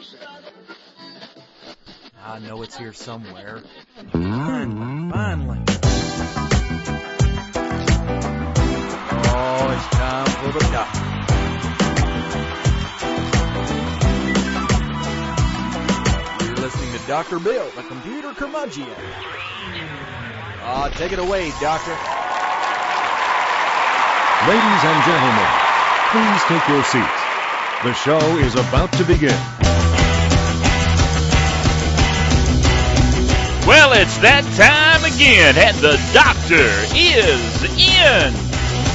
I know it's here somewhere. Finally. Oh, it's time for the doctor. You're listening to Dr. Bill, the computer curmudgeon. Take it away, doctor. Ladies and gentlemen, please take your seats. The show is about to begin. Well, it's that time again, and the doctor is in.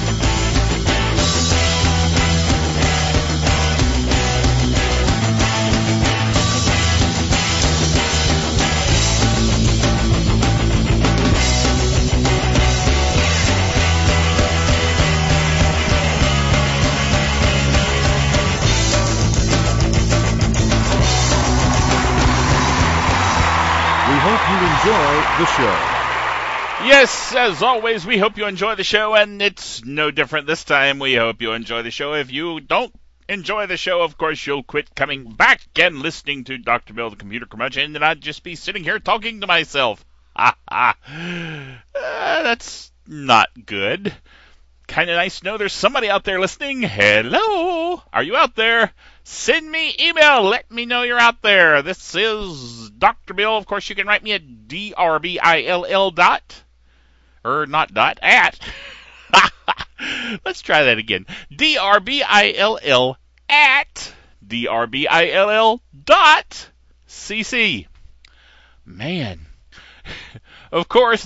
Enjoy the show. Yes, as always, we hope you enjoy the show, and it's no different this time. We hope you enjoy the show. If you don't enjoy the show, of course, you'll quit coming back and listening to Dr. Bill, the computer curmudgeon, and I'd just be sitting here talking to myself. That's not good. Kind of nice to know there's somebody out there listening. Hello, are you out there? Send me email. Let me know you're out there. This is Dr. Bill. Of course, you can write me at drbill at. Let's try that again. drbill at drbill.cc. Man. Of course,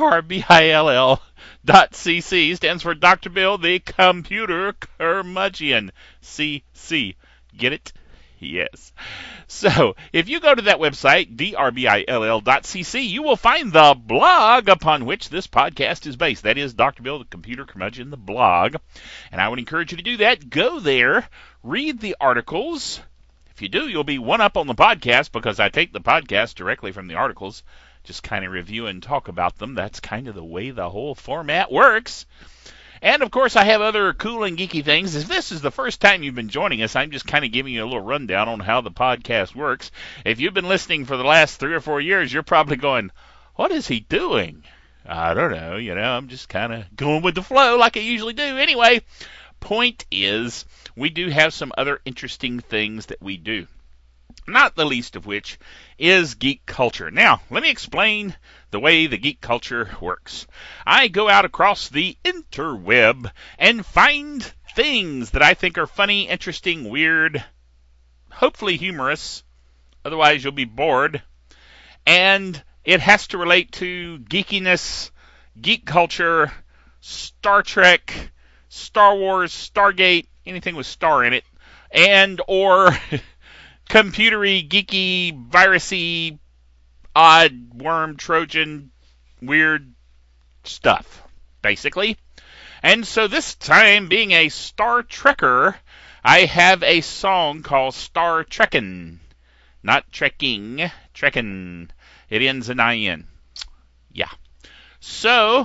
drbill.cc stands for Dr. Bill, the computer curmudgeon. CC. Get it? Yes. So, if you go to that website, drbill.cc, you will find the blog upon which this podcast is based. That is Dr. Bill, the computer curmudgeon, the blog. And I would encourage you to do that. Go there, read the articles. If you do, you'll be one up on the podcast because I take the podcast directly from the articles. Just kind of review and talk about them. That's kind of the way the whole format works. And, of course, I have other cool and geeky things. If this is the first time you've been joining us, I'm just kind of giving you a little rundown on how the podcast works. If you've been listening for the last 3 or 4 years, you're probably going, what is he doing? I don't know. I'm just kind of going with the flow like I usually do. Anyway, point is, we do have some other interesting things that we do. Not the least of which is geek culture. Now, let me explain the way the geek culture works. I go out across the interweb and find things that I think are funny, interesting, weird, hopefully humorous. Otherwise, you'll be bored. And it has to relate to geekiness, geek culture, Star Trek, Star Wars, Stargate, anything with star in it, and or computery, geeky, virusy, odd, worm, Trojan, weird stuff, basically. And so this time, being a Star Trekker, I have a song called Star Trekkin'. Not trekking, trekkin'. It ends in I-N. Yeah. So,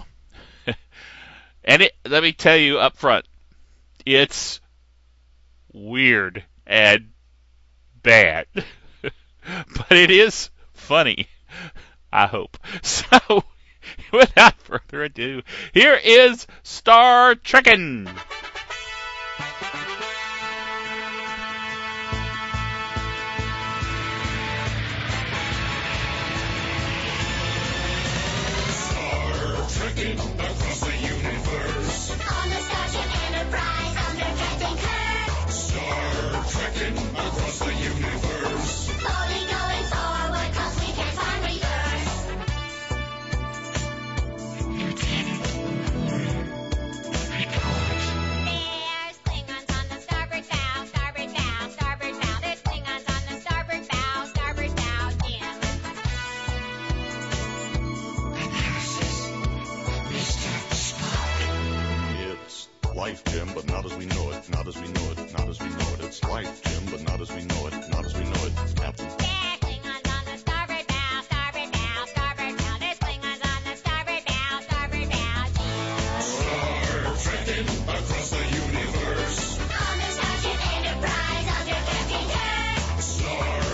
and let me tell you up front, it's weird and bad, but it is funny, I hope. So, without further ado, here is Star Trekkin'. Across the universe. On the Starship Enterprise under Captain Kirk. Star trekking across the universe. Slowly going forward 'cause we can't find reverse. Lieutenant, report. There's Klingons on the starboard bow, starboard bow, starboard bow. There's Klingons on the starboard bow, Jim. It's life, Jim, but not as we know it, not as we know it, not as we know it. It's life, Jim, but not as we know it, not as we know it, Captain. There's Klingons on the starboard bow, starboard bow, starboard bow. There's Klingons on the starboard bow, Jim. Star trekking across the universe. On the Starship Enterprise under Captain Kirk. Star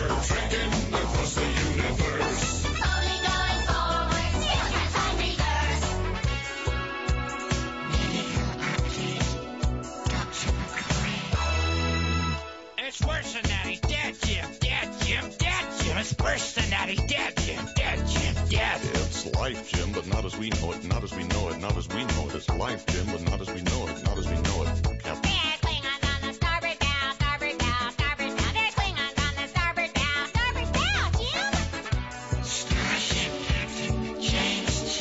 worse than that. He's dead, Jim. Dead, Jim. Dead, Jim. It's worse than that. He's dead, Jim. Dead, Jim. Dead. It's life, Jim, but not as we know it, not as we know it, not as we know it. It's life, Jim, but not as we know it, not as we know it. Captain. There's Klingons on the starboard bow, starboard bow, starboard bow. There's Klingons on the starboard bow, Jim. Starship Captain James T.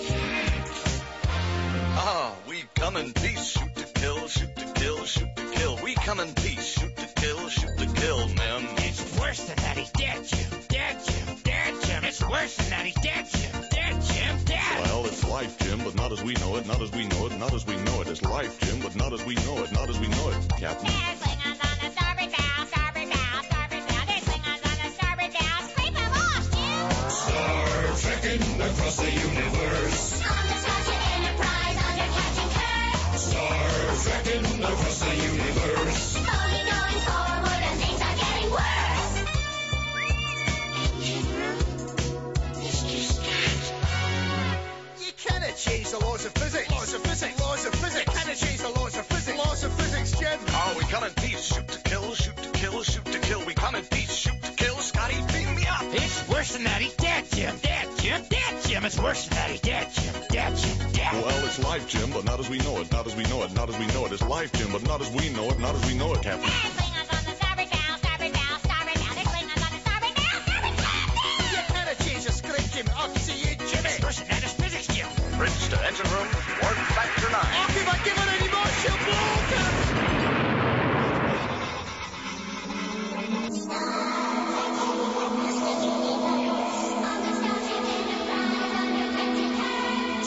Ah, we come in peace, shoot to kill, shoot to kill, shoot to kill. We come in peace, shoot to kill, men. It's worse than that. He's dead, Jim. Dead, Jim. Dead, Jim. It's worse than that. He's dead, Jim. Dead, Jim. Dead. Well, it's life, Jim, but not as we know it, not as we know it, not as we know it. It's life, Jim, but not as we know it, not as we know it. Captain. There's Klingons on the starboard bow, starboard bow, starboard bow. There's Klingons on the starboard bow. Scrape 'em off, Jim. Trekking across the universe. On the Starship Enterprise under Captain Kirk. Trekking across the universe. Slowly going forward and things are getting worse. Mr. Scott. You cannot change the laws of physics. Laws of physics. Laws of physics. You cannot change the laws of physics. Laws of physics, Jim. Ah, we come in peace, shoot to kill, shoot to kill, shoot to kill. We come in peace, shoot to kill. Scotty, beam me up. It's worse than that. He's dead, Jim. Dead, Jim. Dead, Jim. It's worse than that. He's dead, Jim. Dead, Jim. Dead. Well, it's life, Jim, but not as we know it, not as we know it, not as we know it. It's life, Jim, but not as we know it, not as we know it, Captain. There's Klingons on the starboard bow, starboard bow, starboard bow. There's Klingons on the starboard bow, starboard bow. You cannot change the script, Jim. I'll see you, Jimmy. It's worse than that. It's physics, Jim. Bridge to engine room, warp factor 9. If I give it any more, she'll blow, Captain. On the Starship Enterprise under Captain Kirk.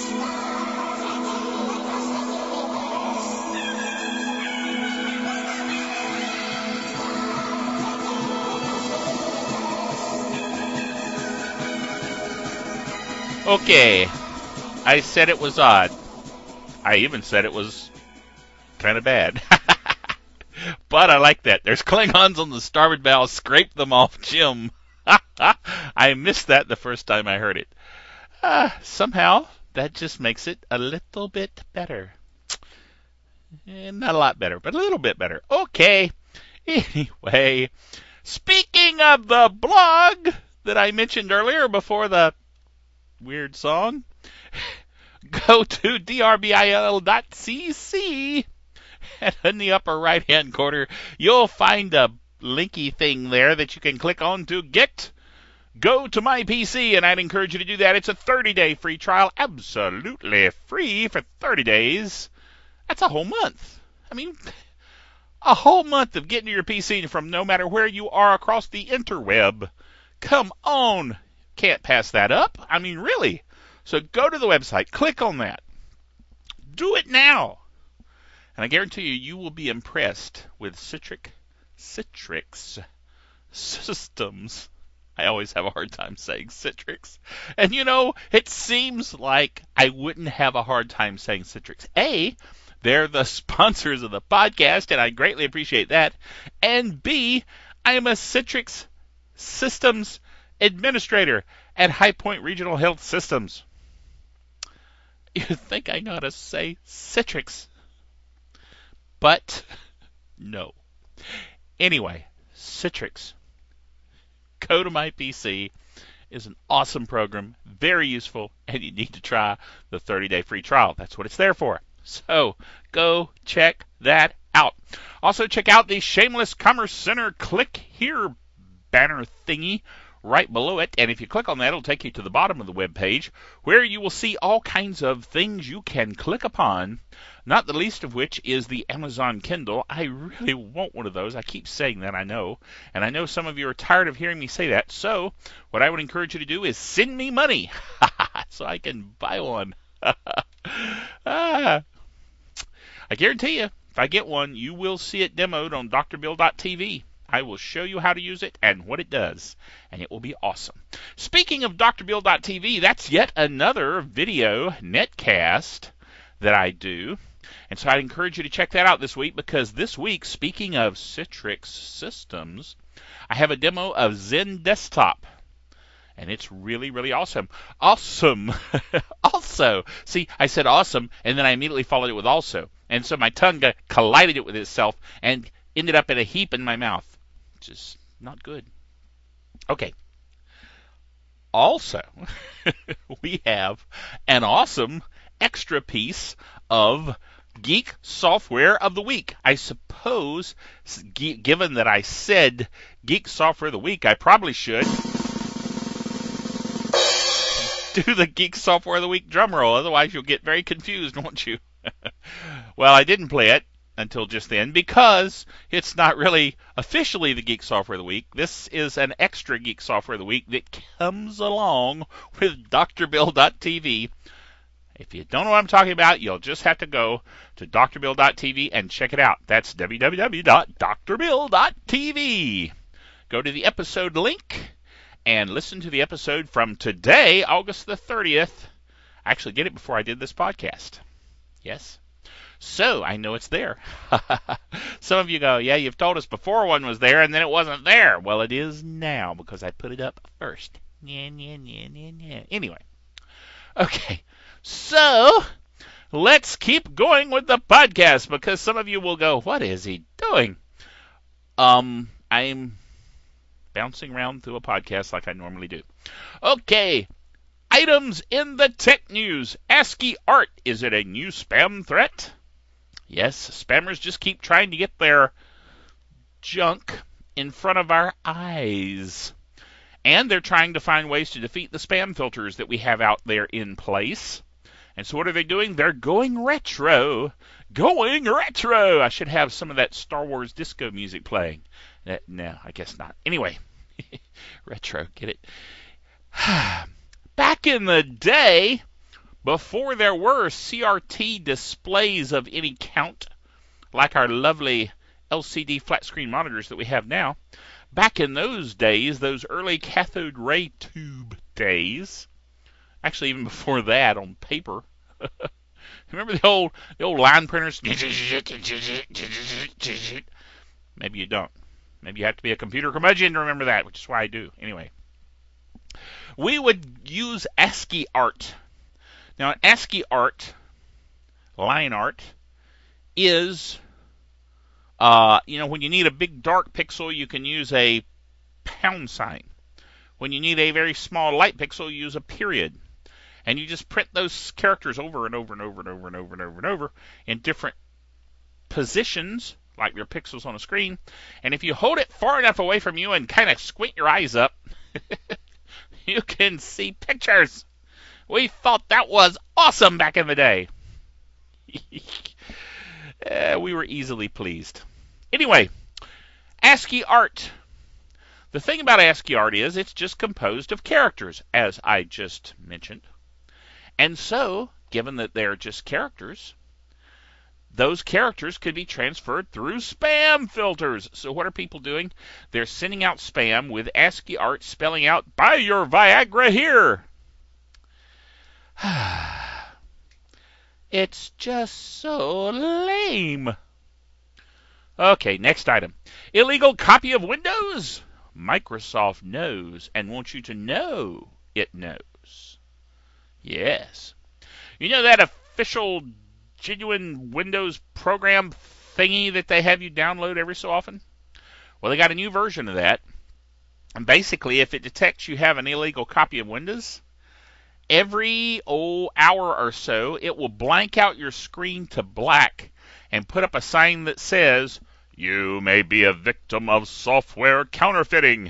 Okay, I said it was odd. I even said it was kind of bad. But I like that. There's Klingons on the starboard bow. Scrape them off, Jim. I missed that the first time I heard it. Somehow, that just makes it a little bit better. Not a lot better, but a little bit better. Okay. Anyway, speaking of the blog that I mentioned earlier before the weird song, go to drbill.cc, and in the upper right-hand corner, you'll find a linky thing there that you can click on to go to my PC, and I'd encourage you to do that. It's a 30-day free trial, absolutely free for 30 days. That's a whole month. I mean, a whole month of getting to your PC from no matter where you are across the interweb. Come on. Can't pass that up. I mean, really. So go to the website, click on that. Do it now. And I guarantee you, you will be impressed with Citrix systems. I always have a hard time saying Citrix. And you know, it seems like I wouldn't have a hard time saying Citrix. A, they're the sponsors of the podcast, and I greatly appreciate that. And B, I am a Citrix systems administrator at High Point Regional Health Systems. You think I know how to say Citrix, but no. Anyway, Citrix. Go to my PC is an awesome program, very useful, and you need to try the 30-day free trial. That's what it's there for. So go check that out. Also check out the Shameless Commerce Center Click Here banner thingy right below it, and if you click on that, it'll take you to the bottom of the web page, where you will see all kinds of things you can click upon, not the least of which is the Amazon Kindle. I really want one of those. I keep saying that, I know, and I know some of you are tired of hearing me say that, so what I would encourage you to do is send me money so I can buy one. I guarantee you, if I get one, you will see it demoed on drbill.tv. I will show you how to use it and what it does, and it will be awesome. Speaking of drbill.tv, that's yet another video netcast that I do, and so I'd encourage you to check that out this week, because this week, speaking of Citrix systems, I have a demo of Zen Desktop, and it's really, really awesome. Awesome. Also, see, I said awesome, and then I immediately followed it with also, and so my tongue collided it with itself and ended up in a heap in my mouth. which is not good. Okay. Also, we have an awesome extra piece of Geek Software of the Week. I suppose, given that I said Geek Software of the Week, I probably should do the Geek Software of the Week drum roll. Otherwise, you'll get very confused, won't you? Well, I didn't play it until just then because it's not really officially the Geek Software of the Week. This is an extra Geek Software of the Week that comes along with drbill.tv. If you don't know what I'm talking about, you'll just have to go to drbill.tv and check it out. That's www.drbill.tv. Go to the episode link and listen to the episode from today, August the 30th. I actually did it before I did this podcast. Yes. So, I know it's there. Some of you go, yeah, you've told us before one was there and then it wasn't there. Well, it is now because I put it up first. Anyway. Okay. So, let's keep going with the podcast because some of you will go, what is he doing? I'm bouncing around through a podcast like I normally do. Okay. Items in the tech news. ASCII art. Is it a new spam threat? Yes, spammers just keep trying to get their junk in front of our eyes. And they're trying to find ways to defeat the spam filters that we have out there in place. And so what are they doing? They're going retro. Going retro! I should have some of that Star Wars disco music playing. No, I guess not. Anyway, retro, get it? Back in the day, before there were CRT displays of any count, like our lovely LCD flat screen monitors that we have now, back in those days, those early cathode ray tube days, actually even before that on paper, remember the old line printers? Maybe you don't. Maybe you have to be a computer curmudgeon to remember that, which is why I do. Anyway, we would use ASCII art. Now, ASCII art, line art, is, when you need a big dark pixel, you can use a pound sign. When you need a very small light pixel, you use a period. And you just print those characters over and over and over and over and over and over and over in different positions, like your pixels on a screen. And if you hold it far enough away from you and kind of squint your eyes up, you can see pictures. We thought that was awesome back in the day. We were easily pleased. Anyway, ASCII art. The thing about ASCII art is it's just composed of characters, as I just mentioned. And so, given that they're just characters, those characters could be transferred through spam filters. So what are people doing? They're sending out spam with ASCII art spelling out, buy your Viagra here. It's just so lame. Okay, next item. Illegal copy of Windows? Microsoft knows and wants you to know it knows. Yes. You know that official genuine Windows program thingy that they have you download every so often? Well, they got a new version of that. And basically, if it detects you have an illegal copy of Windows, every hour or so, it will blank out your screen to black and put up a sign that says, you may be a victim of software counterfeiting.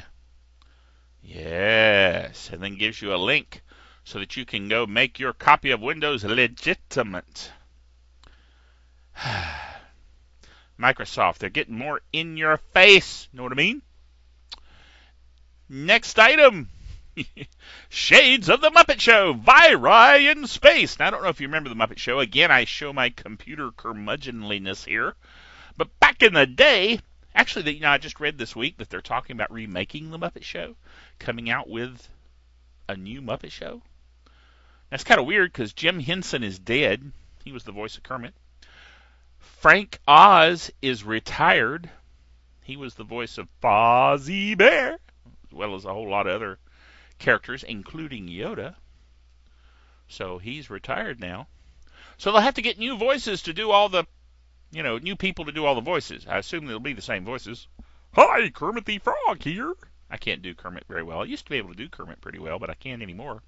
Yes, and then gives you a link so that you can go make your copy of Windows legitimate. Microsoft, they're getting more in your face. Know what I mean? Next item. Shades of the Muppet Show, Viri in Space. Now, I don't know if you remember the Muppet Show. Again, I show my computer curmudgeonliness here. But back in the day, actually, I just read this week that they're talking about remaking the Muppet Show, coming out with a new Muppet Show. That's kind of weird because Jim Henson is dead. He was the voice of Kermit. Frank Oz is retired. He was the voice of Fozzie Bear, as well as a whole lot of other characters, including Yoda. So he's retired now. So they'll have to get new voices to do all the, new people to do all the voices. I assume they'll be the same voices. Hi, Kermit the Frog here. I can't do Kermit very well. I used to be able to do Kermit pretty well, but I can't anymore.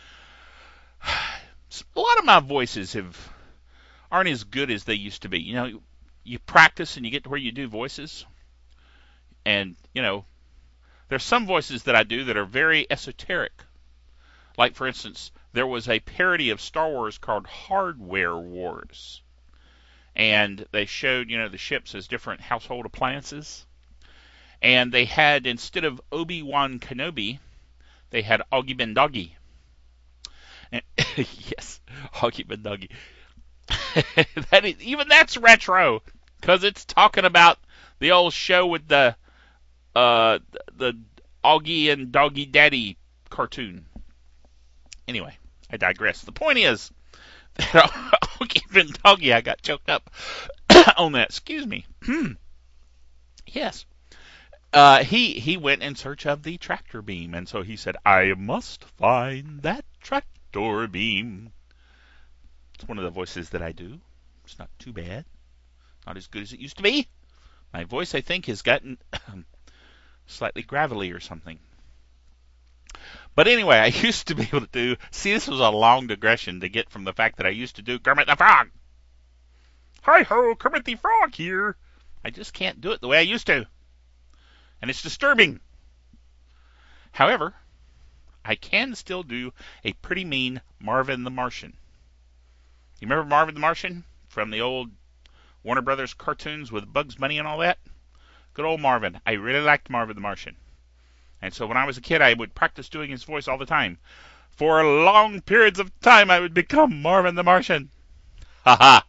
A lot of my voices aren't as good as they used to be. You know, you practice and you get to where you do voices. And, you know, there's some voices that I do that are very esoteric. Like, for instance, there was a parody of Star Wars called Hardware Wars. And they showed, you know, the ships as different household appliances. And they had, instead of Obi-Wan Kenobi, they had Augie Ben Doggy. And, yes, Augie Ben Doggy. Even that's retro, because it's talking about the old show with the Augie and Doggy Daddy cartoon. Anyway, I digress. The point is that Augie Ben Doggy, I got choked up on that. Excuse me. Yes. He went in search of the tractor beam, and so he said, I must find that tractor beam. It's one of the voices that I do. It's not too bad. Not as good as it used to be. My voice, I think, has gotten slightly gravelly or something. But anyway, I used to be able to do... See, this was a long digression to get from the fact that I used to do Kermit the Frog. Hi-ho, Kermit the Frog here. I just can't do it the way I used to. And it's disturbing. However, I can still do a pretty mean Marvin the Martian. You remember Marvin the Martian from the old Warner Brothers cartoons with Bugs Bunny and all that? Good old Marvin. I really liked Marvin the Martian. And so when I was a kid, I would practice doing his voice all the time. For long periods of time, I would become Marvin the Martian. Ha ha.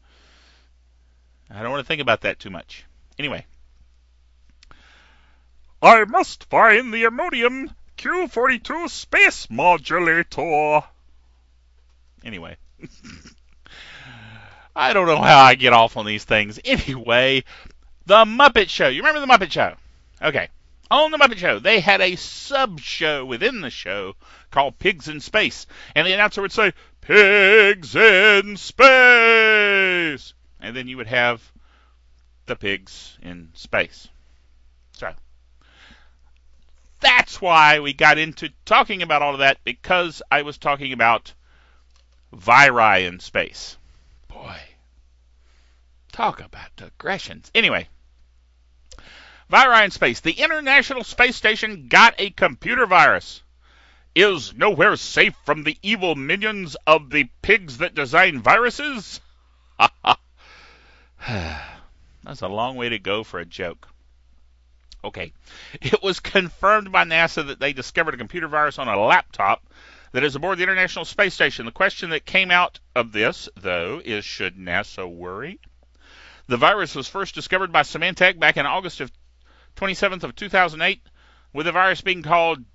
I don't want to think about that too much. Anyway. I must find the Ammonium Q42 space modulator. Anyway. I don't know how I get off on these things. Anyway, The Muppet Show. You remember The Muppet Show? Okay. On The Muppet Show, they had a sub-show within the show called Pigs in Space. And the announcer would say, Pigs in Space! And then you would have the pigs in space. So, that's why we got into talking about all of that, because I was talking about viri in space. Boy, talk about digressions. Anyway, viri in space. The International Space Station got a computer virus. Is nowhere safe from the evil minions of the pigs that design viruses? Ha ha. That's a long way to go for a joke. Okay. It was confirmed by NASA that they discovered a computer virus on a laptop that is aboard the International Space Station. The question that came out of this, though, is should NASA worry? The virus was first discovered by Symantec back in August of 27th of 2008, with the virus being called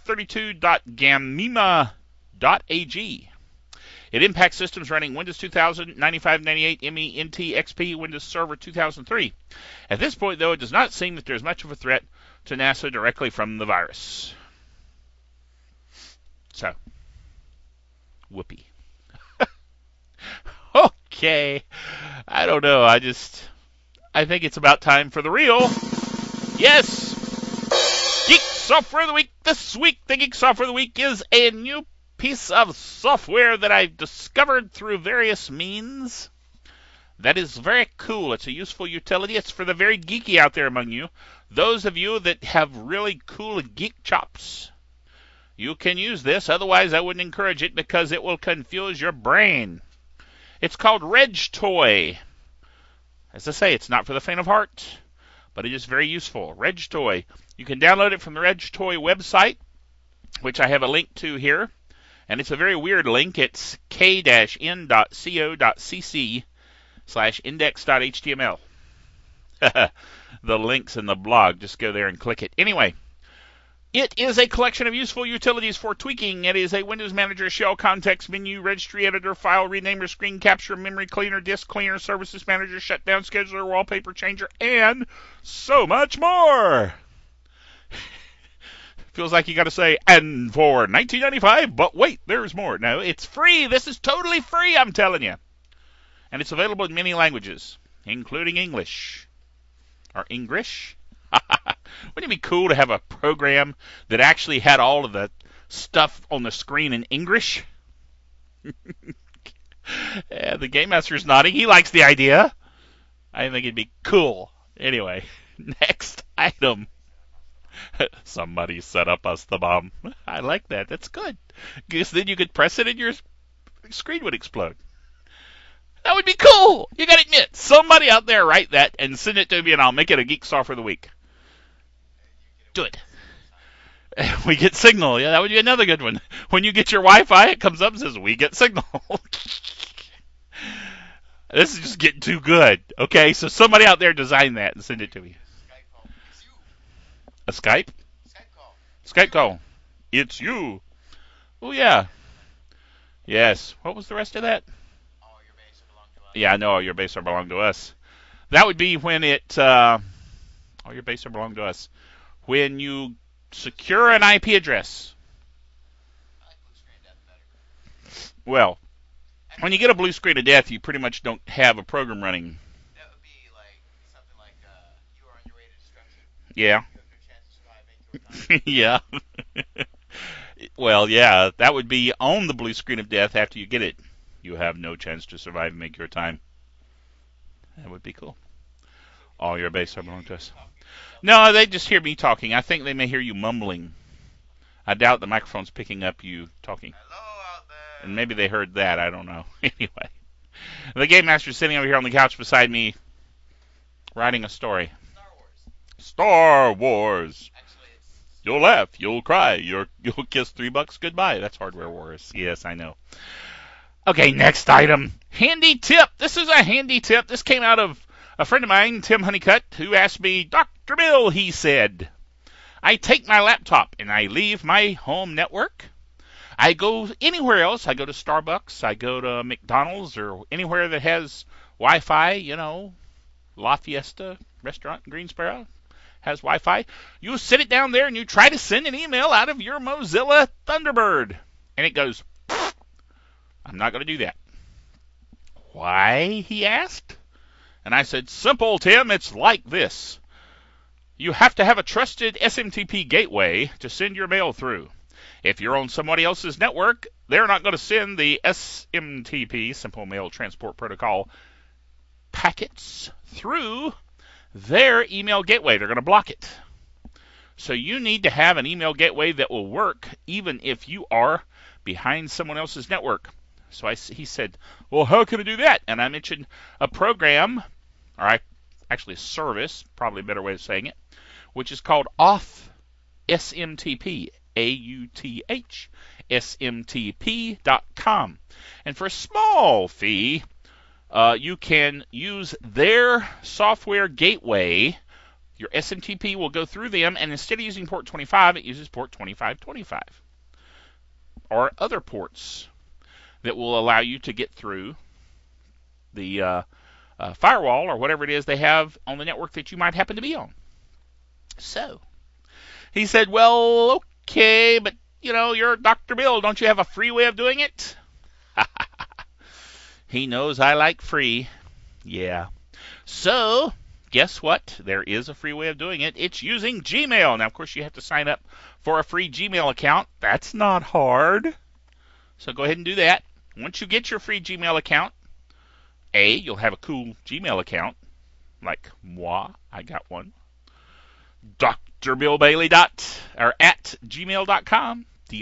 W32.gamema.ag. It impacts systems running Windows 2000, 95, 98, ME, NT, XP, Windows Server 2003. At this point, though, it does not seem that there's much of a threat to NASA directly from the virus. So, whoopee. Okay. I don't know. I think it's about time for the real. Yes! Geek Software of the Week. This week, the Geek Software of the Week is a new piece of software that I've discovered through various means. That is very cool. It's a useful utility. It's for the very geeky out there among you. Those of you that have really cool geek chops, you can use this. Otherwise, I wouldn't encourage it because it will confuse your brain. It's called RegToy. As I say, it's not for the faint of heart, but it is very useful. RegToy. You can download it from the RegToy website, which I have a link to here. And it's a very weird link. It's k-n.co.cc/index.html. The link's in the blog. Just go there and click it. Anyway, it is a collection of useful utilities for tweaking. It is a Windows Manager, shell, context menu, registry editor, file renamer, screen capture, memory cleaner, disk cleaner, services manager, shutdown scheduler, wallpaper changer, and so much more. Feels like you got to say, and for $19.95, but wait, there's more. No, it's free. This is totally free, I'm telling you. And it's available in many languages, including English. Or English? Wouldn't it be cool to have a program that actually had all of the stuff on the screen in English? Yeah, the Game Master's nodding. He likes the idea. I think it'd be cool. Anyway, next item. Somebody set up us the bomb. I like that. That's good. Because then you could press it and your screen would explode. That would be cool. You gotta admit, somebody out there write that and send it to me and I'll make it a Geek Star for the week. Do it. We get signal. Yeah, that would be another good one. When you get your Wi-Fi, it comes up and says, we get signal. This is just getting too good. Okay, so somebody out there design that and send it to me. A Skype? Skype call. It's you. Oh, yeah. Yes. What was the rest of that? All your base belong to us. Yeah, I know all your base belong to us. That would be when it... all your base belong to us. When you secure an IP address. I like blue screen death better. Well, when you get a blue screen of death, you pretty much don't have a program running. That would be like something like you are on your way to destruction. Yeah. You have no chance to survive your time. Yeah. Well, yeah, that would be on the blue screen of death after you get it. You have no chance to survive and make your time. That would be cool. All your base belong to us. No, they just hear me talking. I think they may hear you mumbling. I doubt the microphone's picking up you talking. Hello out there. And maybe they heard that. I don't know. Anyway. The Game Master's sitting over here on the couch beside me, writing a story. Star Wars. Actually, it's You'll laugh. You'll cry. You'll kiss $3 goodbye. That's Hardware Wars. Yes, I know. Okay, next item. Handy tip. This is a handy tip. This came out of a friend of mine, Tim Honeycutt, who asked me, Dr. Bill, he said, I take my laptop and I leave my home network. I go anywhere else. I go to Starbucks. I go to McDonald's or anywhere that has Wi-Fi, you know, La Fiesta restaurant in Greensboro has Wi-Fi. You sit it down there and you try to send an email out of your Mozilla Thunderbird. And it goes, I'm not going to do that. Why, he asked. And I said, simple, Tim, it's like this. You have to have a trusted SMTP gateway to send your mail through. If you're on somebody else's network, they're not going to send the SMTP, Simple Mail Transport Protocol, packets through their email gateway. They're going to block it. So you need to have an email gateway that will work even if you are behind someone else's network. So he said, well, how can I do that? And I mentioned a program, or actually a service, probably a better way of saying it, which is called Auth SMTP, AUTH, SMTP.com. And for a small fee, you can use their software gateway. Your SMTP will go through them, and instead of using port 25, it uses port 2525 or other ports that will allow you to get through the firewall or whatever it is they have on the network that you might happen to be on. So he said, well, okay, but, you know, you're Dr. Bill. Don't you have a free way of doing it? He knows I like free. Yeah. So guess what? There is a free way of doing it. It's using Gmail. Now, of course, you have to sign up for a free Gmail account. That's not hard. So go ahead and do that. Once you get your free Gmail account, you'll have a cool Gmail account, like moi. I got one. DrBillBailey at gmail.com.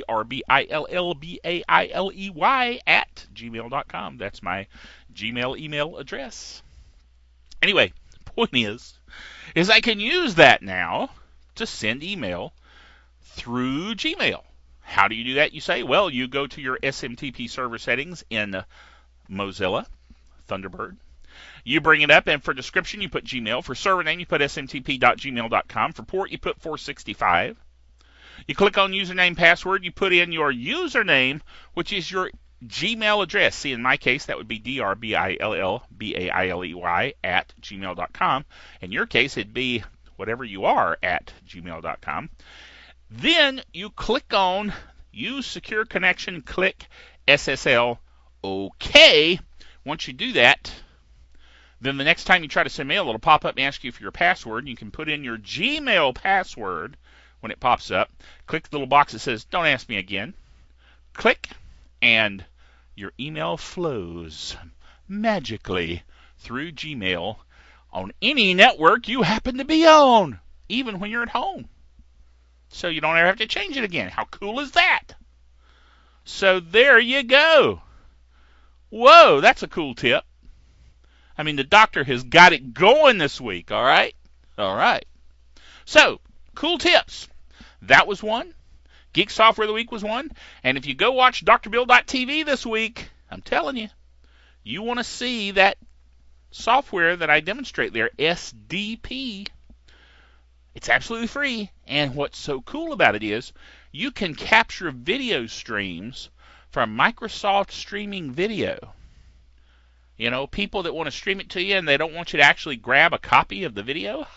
DrBillBailey at gmail.com. That's my Gmail email address. Anyway, the point is I can use that now to send email through Gmail. How do you do that, you say? Well, you go to your SMTP server settings in Mozilla Thunderbird. You bring it up, and for description, you put Gmail. For server name, you put smtp.gmail.com. For port, you put 465. You click on username, password. You put in your username, which is your Gmail address. See, in my case, that would be DrBillBailey at gmail.com. In your case, it'd be whatever you are at gmail.com. Then you click on Use Secure Connection, click SSL OK. Once you do that, Then the next time you try to send mail, it'll pop up and ask you for your password. And you can put in your Gmail password when it pops up. Click the little box that says, "Don't ask me again." Click, and your email flows magically through Gmail on any network you happen to be on, even when you're at home. So you don't ever have to change it again. How cool is that? So there you go. Whoa, that's a cool tip. I mean, the doctor has got it going this week, all right? All right. So, cool tips. That was one. Geek Software of the Week was one. And if you go watch drbill.tv this week, I'm telling you, you want to see that software that I demonstrate there, SDP. It's absolutely free. And what's so cool about it is you can capture video streams from Microsoft Streaming Video. You know, people that want to stream it to you and they don't want you to actually grab a copy of the video.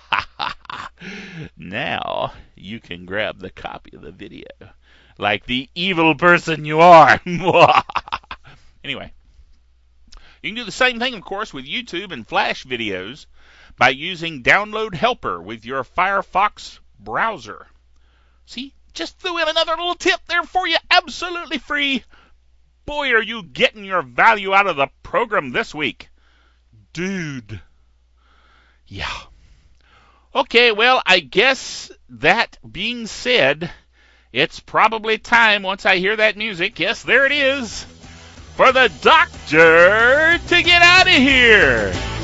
Now you can grab the copy of the video like the evil person you are. Anyway, you can do the same thing, of course, with YouTube and Flash videos by using Download Helper with your Firefox browser. See, just threw in another little tip there for you, absolutely free. Boy, are you getting your value out of the program this week. Dude. Yeah. Okay, well, I guess that being said, it's probably time, once I hear that music, yes, there it is, for the doctor to get out of here.